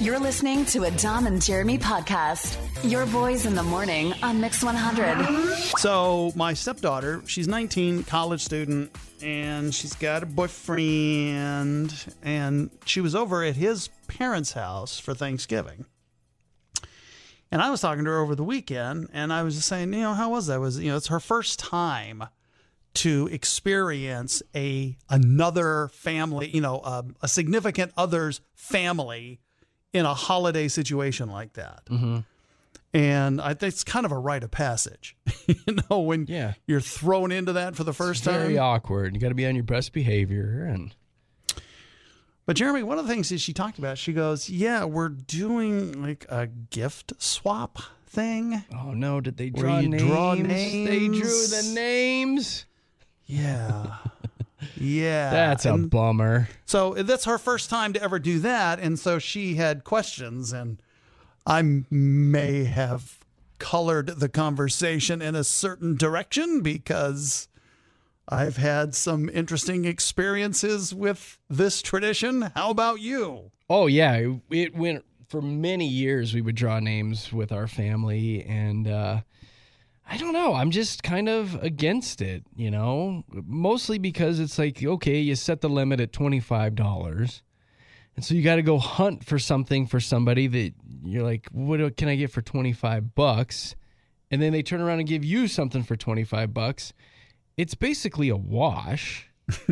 You're listening to a Dom and Jeremy podcast. Your boys in the morning on Mix 100. So my stepdaughter, she's 19, college student, and she's got a boyfriend, and she was over at his parents' house for Thanksgiving. And I was talking to her over the weekend, and I was just saying, how was that? It's her first time to experience another family, a significant other's family in a holiday situation like that. Mm-hmm. And I think it's kind of a rite of passage, when you're thrown into that for the first time. Very awkward. You got to be on your best behavior. But Jeremy, one of the things that she talked about, she goes, we're doing like a gift swap thing. Oh no, did they draw names? They drew the names. Yeah. Yeah. That's a bummer. So that's her first time to ever do that. And so she had questions, and I may have colored the conversation in a certain direction because I've had some interesting experiences with this tradition. How about you? Oh, yeah. It went for many years. We would draw names with our family, and I don't know. I'm just kind of against it, mostly because it's like, okay, you set the limit at $25. And so you got to go hunt for something for somebody that you're like, what can I get for $25? And then they turn around and give you something for $25. It's basically a wash.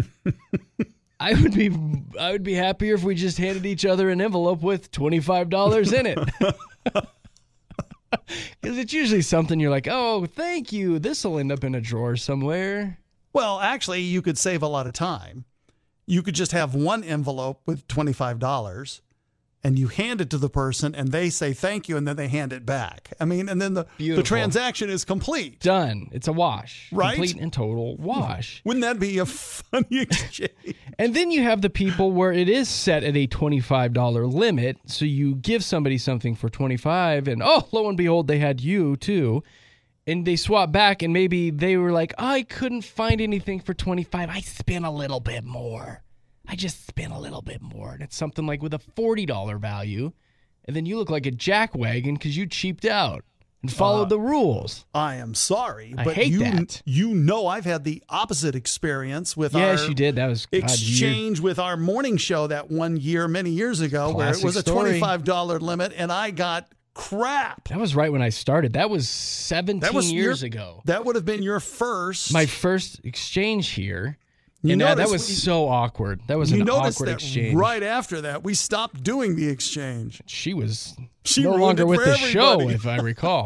I would be happier if we just handed each other an envelope with $25 in it. Because it's usually something you're like, oh, thank you. This will end up in a drawer somewhere. Well, actually, you could save a lot of time. You could just have one envelope with $25 and you hand it to the person and they say thank you and then they hand it back. I mean, and then the transaction is complete. Done. It's a wash. Right? Complete and total wash. Wouldn't that be a funny exchange? And then you have the people where it is set at a $25 limit. So you give somebody something for $25 and lo and behold, they had you too. And they swap back and maybe they were like, I couldn't find anything for $25. I spent a little bit more. I just spent a little bit more. And it's something like with a $40 value. And then you look like a jackwagon because you cheaped out and followed the rules. I am sorry. I but hate that. I've had the opposite experience with our Yes, you did. That was exchange with our morning show that one year, many years ago, Classic where it was a story. $25 limit and I got crap. That was right when I started. That was 17 years ago. That would have been your first. My first exchange here. That was so awkward. That was an awkward exchange. Right after that, we stopped doing the exchange. She was no longer with the show, if I recall.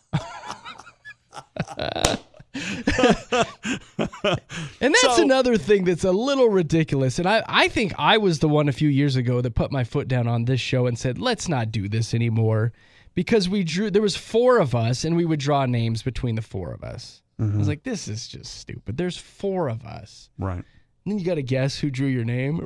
And that's another thing that's a little ridiculous. And I think I was the one a few years ago that put my foot down on this show and said, let's not do this anymore. Because there was 4 of us and we would draw names between the 4 of us. Mm-hmm. I was like, this is just stupid. There's 4 of us. Right. And then you got to guess who drew your name.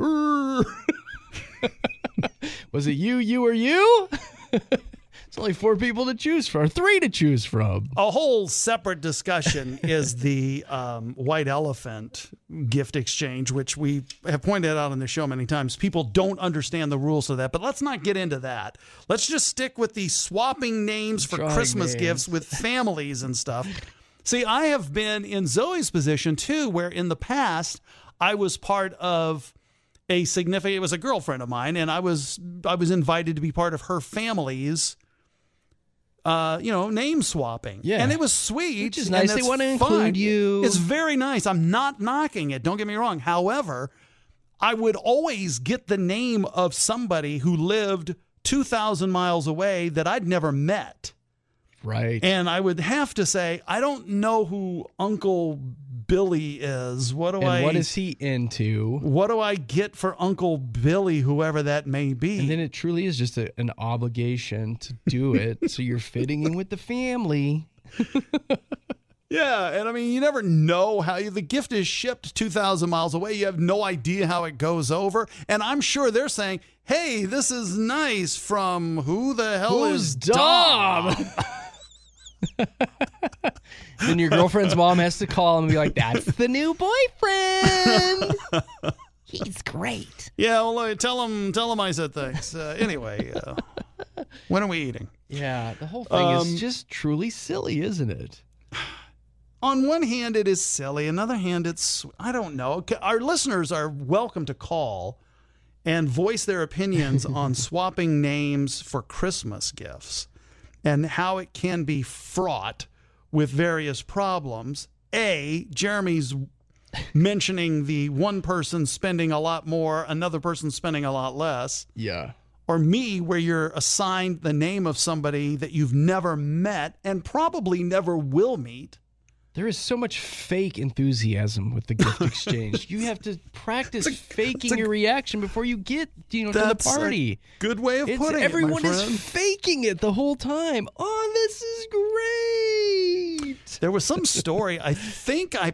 Was it you, or you? It's only 4 people to choose from, or 3 to choose from. A whole separate discussion is the white elephant gift exchange, which we have pointed out on the show many times. People don't understand the rules of that, but let's not get into that. Let's just stick with the swapping names for Christmas gifts with families and stuff. See, I have been in Zoe's position, too, where in the past I was part of it was a girlfriend of mine, and I was invited to be part of her family's, name swapping. Yeah. And it was sweet. Which is nice. They want to include you. It's very nice. I'm not knocking it. Don't get me wrong. However, I would always get the name of somebody who lived 2,000 miles away that I'd never met. Right. And I would have to say, I don't know who Uncle Billy is. What is he into? What do I get for Uncle Billy, whoever that may be? And then it truly is just an obligation to do it. So you're fitting in with the family. Yeah. And I mean, you never know how the gift is shipped 2,000 miles away. You have no idea how it goes over. And I'm sure they're saying, hey, this is nice from who the hell is Dom? Then your girlfriend's mom has to call and be like, that's the new boyfriend. He's great. Yeah, well, tell him I said thanks. Anyway, when are we eating? Yeah, the whole thing is just truly silly, isn't it? On one hand, it is silly. Another hand, I don't know. Our listeners are welcome to call and voice their opinions on swapping names for Christmas gifts and how it can be fraught with various problems. Jeremy's mentioning the one person spending a lot more, another person spending a lot less. Yeah. Or me, where you're assigned the name of somebody that you've never met and probably never will meet. There is so much fake enthusiasm with the gift exchange. You have to practice faking your reaction before you get, to the party. Good way of putting it, everyone my friend. is faking it the whole time. Oh, this is great. There was some story. I think I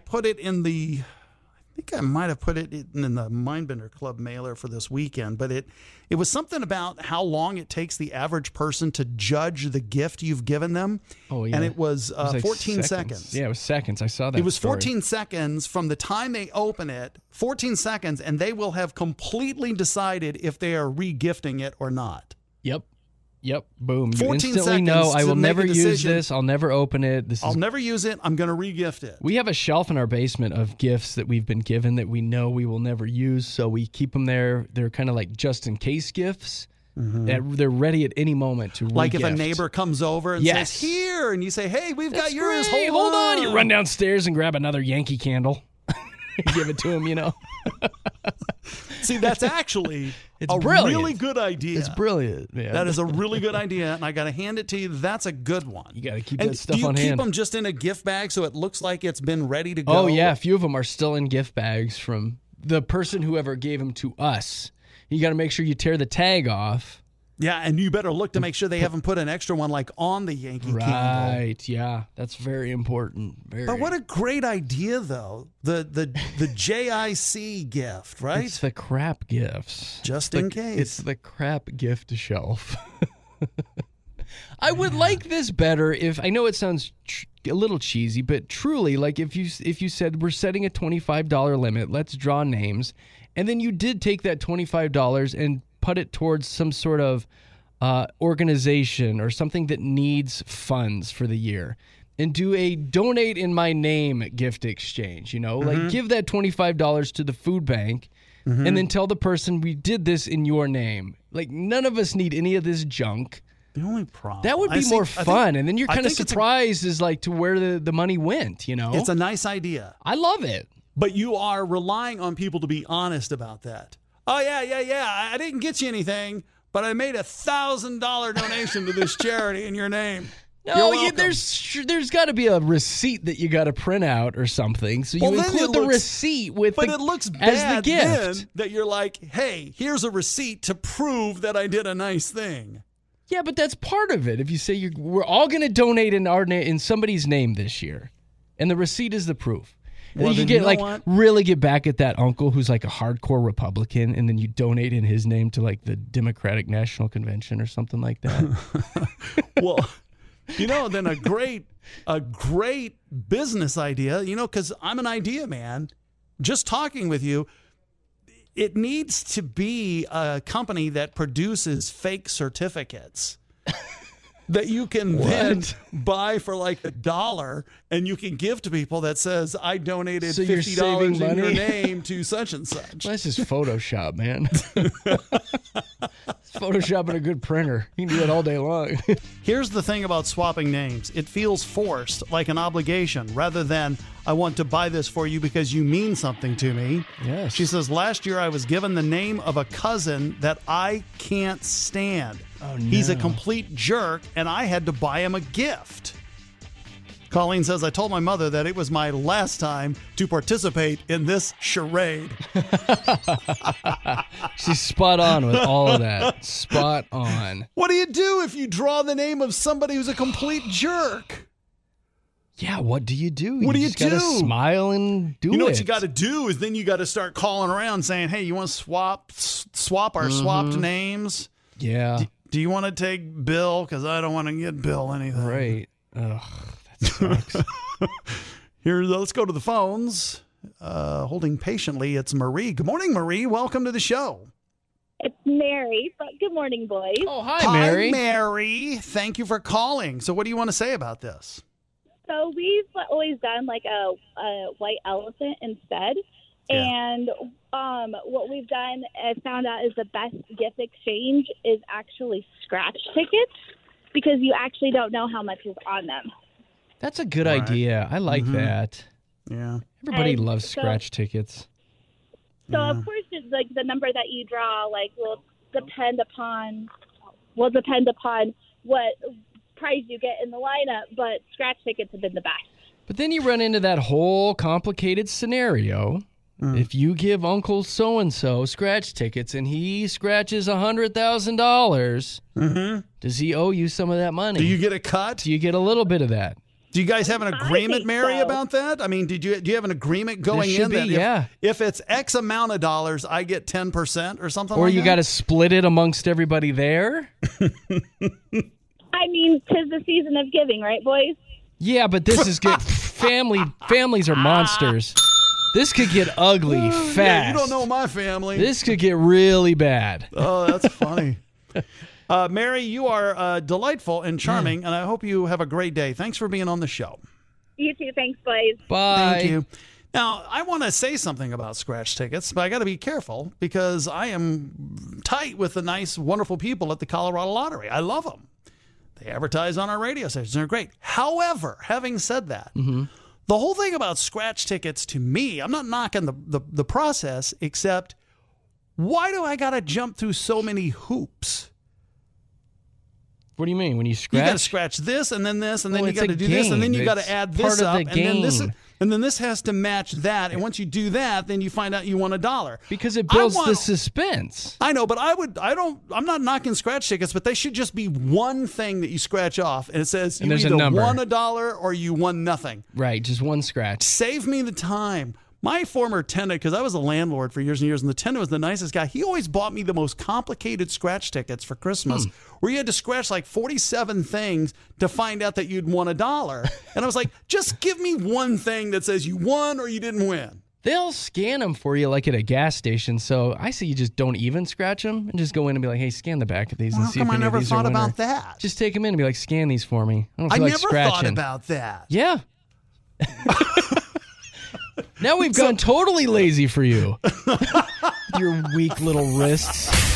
might have put it in the Mindbender Club mailer for this weekend, but it was something about how long it takes the average person to judge the gift you've given them. Oh, yeah. And it was, 14 seconds. Yeah, it was seconds. I saw that. It was story. 14 seconds from the time they open it, 14 seconds, and they will have completely decided if they are re-gifting it or not. Yep. Boom. You 14 instantly seconds know I to will make never a use decision. this. I'll never open it. I'll never use it. I'm going to re-gift it. We have a shelf in our basement of gifts that we've been given that we know we will never use, so we keep them there. They're kind of like just-in-case gifts. Mm-hmm. They're ready at any moment to Like re-gift. if a neighbor comes over and says, here, and you say, hey, we've got yours. Great. Hold on. You run downstairs and grab another Yankee candle. Give it to him, See, that's actually brilliant. Really good idea. It's brilliant. Yeah. That is a really good idea, and I got to hand it to you. That's a good one. You got to keep that stuff on hand. Do you keep them just in a gift bag so it looks like it's been ready to go? Oh, yeah. A few of them are still in gift bags from the person whoever gave them to us. You got to make sure you tear the tag off. Yeah, and you better look to make sure they haven't put an extra one like on the Yankee candle. Right, yeah. That's very important. But what a great idea, though. The JIC gift, right? It's the crap gifts. Just in case. It's the crap gift shelf. I would like this better if, I know it sounds a little cheesy, but truly, like if you said we're setting a $25 limit, let's draw names, and then you did take that $25 and put it towards some sort of organization or something that needs funds for the year, and do a donate in my name gift exchange, like give that $25 to the food bank and then tell the person we did this in your name. Like none of us need any of this junk. The only problem. That would be more fun, and then you're kind of surprised as like to where the money went, It's a nice idea. I love it. But you are relying on people to be honest about that. Oh, yeah. I didn't get you anything, but I made $1,000 donation to this charity in your name. No, there's got to be a receipt that you got to print out or something. So you include the receipt with it looks bad as the gift. Then that you're like, hey, here's a receipt to prove that I did a nice thing. Yeah, but that's part of it. If you say we're all going to donate in somebody's name this year, and the receipt is the proof. Well, you get really get back at that uncle who's like a hardcore Republican, and then you donate in his name to like the Democratic National Convention or something like that. Well, then a great business idea, because I'm an idea man. Just talking with you, it needs to be a company that produces fake certificates. That you can then buy for like $1, and you can give to people that says, I donated $50 in your name to such and such. Well, that's just Photoshop, man. Photoshop and a good printer. You can do it all day long. Here's the thing about swapping names. It feels forced, like an obligation, rather than I want to buy this for you because you mean something to me. Yes. She says, last year I was given the name of a cousin that I can't stand. Oh, no. He's a complete jerk, and I had to buy him a gift. Colleen says, I told my mother that it was my last time to participate in this charade. She's spot on with all of that. Spot on. What do you do if you draw the name of somebody who's a complete jerk? Yeah, what do you do? What do you just gotta smile and do it. You know what you got to do is then you got to start calling around saying, hey, you want to swap our swapped names? Yeah. Do you want to take Bill? Because I don't want to get Bill anything. Right. Ugh, that sucks. Here, let's go to the phones. holding patiently, it's Marie. Good morning, Marie. Welcome to the show. It's Mary, but good morning, boys. Oh, hi, Mary. Hi, Mary. Thank you for calling. So what do you want to say about this? So we've always done like a white elephant instead. Yeah. And what we've done, I found out, is the best gift exchange is actually scratch tickets, because you actually don't know how much is on them. That's a good idea. I like that. Yeah. Everybody And loves so- scratch tickets. So of course, it's like the number that you draw, like will depend upon what prize you get in the lineup. But scratch tickets have been the best. But then you run into that whole complicated scenario. If you give Uncle so-and-so scratch tickets and he scratches $100,000, does he owe you some of that money? Do you get a cut? Do you get a little bit of that? Do you guys have an agreement, think Mary, so. about that? I mean, do you have an agreement going should in be, that yeah. if it's X amount of dollars, I get 10% or something Or like you that? got to split it amongst everybody there? I mean, 'tis the season of giving, right, boys? Yeah, but this is good. Families are monsters. This could get ugly fast. Yeah, you don't know my family. This could get really bad. Oh, that's funny. Mary, you are delightful and charming, and I hope you have a great day. Thanks for being on the show. You too. Thanks, boys. Bye. Thank you. Now, I want to say something about scratch tickets, but I got to be careful because I am tight with the nice, wonderful people at the Colorado Lottery. I love them. They advertise on our radio stations. They're great. However, having said that, the whole thing about scratch tickets to me, I'm not knocking the process, except why do I got to jump through so many hoops? What do you mean? When you You scratch? got to scratch this, and then this, and then Well, you it's got a to do this, and then game. you got to It's add part this of up, the and then this, game. and then this has to match that. And once you do that, then you find out you won $1 because it builds I want- the suspense. I know, but I'm not knocking scratch tickets, but they should just be one thing that you scratch off, and it says And you there's a either number. won $1 or you won nothing. Right, just one scratch. Save me the time. My former tenant, because I was a landlord for years and years, and the tenant was the nicest guy. He always bought me the most complicated scratch tickets for Christmas, where you had to scratch like 47 things to find out that you'd won $1. And I was like, just give me one thing that says you won or you didn't win. They'll scan them for you like at a gas station. So I say you just don't even scratch them and just go in and be like, hey, scan the back of these Well, and how see come if I any never of these are thought winner. about that? Just take them in and be like, scan these for me. I don't I feel like never scratching. thought about that. Yeah. Now we've gone totally lazy for you. Your weak little wrists.